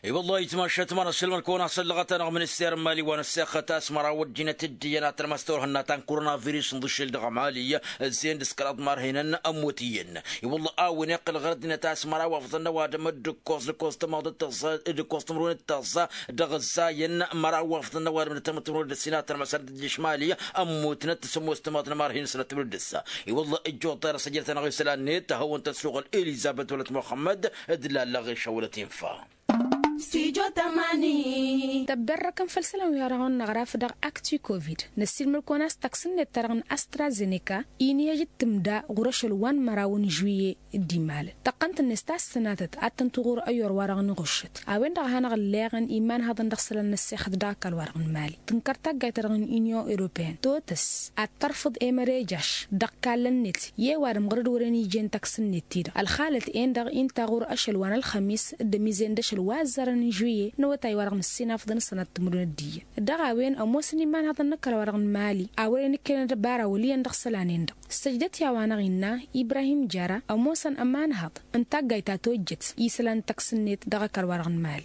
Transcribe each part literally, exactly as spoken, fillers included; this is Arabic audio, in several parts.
اي والله يتمشى تمر السلم كون سلغه رغم السير مالي وانا الساخه اسمر وجينا تدينا ترمستور هنا تان كورونا فيروس نضش الدغماليه زين دسكرات مار هنا اموتيين اي والله او نقل غردنا تاسمر وفضلنا وادم الدكوس الكوس تمض التصا الكوس تمرون التصا دغزاين مر وفضلنا وادم تمتمرون السينات المسرد الشماليه اموتنا تسمو استمات مار هنا سنه الدسا اي والله الجو طير سجلت انا غير نيت هو انت سوق اليزابيث ولد محمد دلال لا غير شولتين فا سيجو تماني تبرر كم فلسلة ويرغن نغراف دغ أكتي كوفيد نسيل ملكوناس تكسن نترغن أسترازينيكا إيني يجد تمدا غرش الوان مراون جوية الدمال تقنت النستاس سناتت أتن تغور أيور ورغن غشت أوين دغ هانا غلاغن إيمان هذا ندخسل النسيخ داك الورغن مالي تنكرتاك جايترغن إنيو إيروبيان توتس أترفض إيمريجاش دقالن نت يوار مغرد وراني جين تكسن نتير الخالة إين دغ إن تغور أشل وان الخميس دميزين دش الوازر نجوية نوتاي ورغن السنة فضن سنة تمرون الدية دغاوين أو موسني مان هذا النكر ورغن مالي أولين كان دبارة وليا ندخسلانين دغ سجدت يا وانا غينا إبراهيم جارة أو موسن أمان هذا انتاق جايتا توجت يسلان تكسنيت دغكر ورغن مالي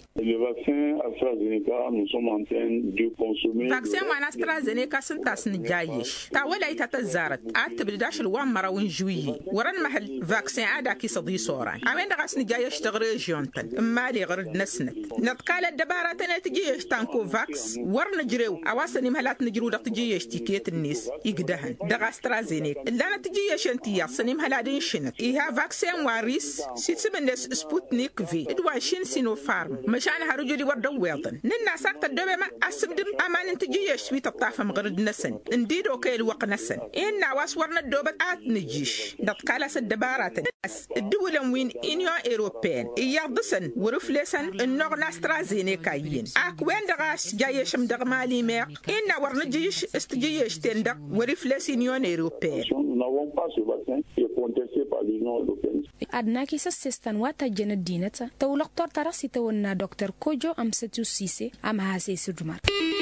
فاكسين وانا استرازينيكا سنتاس نجايش تاولا يتتزارت أتبداش الوان مراوين جوية ورن محل فاكسين عادا كي صدي صوران أوين دغاس نجايش تغري جونتن مالي غرد نسنت نتقال الدبارات نتجيش تانكو فاكس ورن جريو أواسني مهلات نجرو دق تجيش تيكيت الناس يقدهن دغا استرازينيك لا نتجيش انتيا سني مهلادين شنت إيها فاكسين واريس سيتسمنس سبوتنيك في إدواشين سينو فارم مشان هرجولي وردو ويلطن ننا ساكت الدوبة ما أسمدم أمان انتجيش سويت الطافة مغرد نسن انديد اوكي الوق نسن إنا واس ورنا الدوبة آت نجيش نتقال الدبارات الدولة وين إنيو إيروبين إيا ضسن ورفلسن النوغ ناسترازينيكا ين أك وين دغاس جايش مدغ مالي ميق إنا ورنجيش استجيش تندق ورفلس إنيون إيروبين أدناكي سستان واتا جن الدينة تولقتور ترسي تونا دكتور كوجو أمستو سيسي أم هاسي سجمار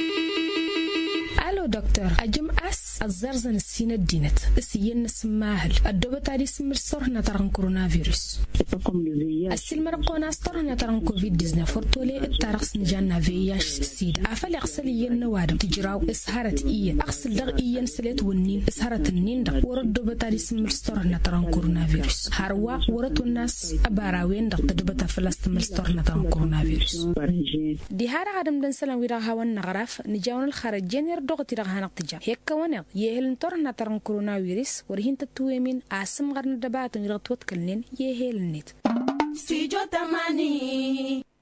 الو دكتور اجم اس الزرزن السين الدينت السين السماهل الدوبة تاري سمر صرنا تران كورونا فيروس السلم رقونا استرنا تران كوفيد تسعة عشر طولي التارخ نجانا فياش سيد افل اغسل ين نوادم تجراو اسهرت ايين اغسل دغ ايين سليت ونين اسهرت النين دغ ورد دوبة تاري سمر صرنا تران كورونا فيروس هروا ورد الناس اباراوين دغ دوبة فلست مر صرنا تران كورونا فيروس دي هارا عدم دن سلام ويرا هاون نغراف نجاون الخارج جنر دوغتي رغ هنقتجا هيك ونق يهل تورنا ترن كورونا فيروس ورهين تتويمين عاصم غرن دبات يرغتوت كلنين يهل نيت سيجو تماني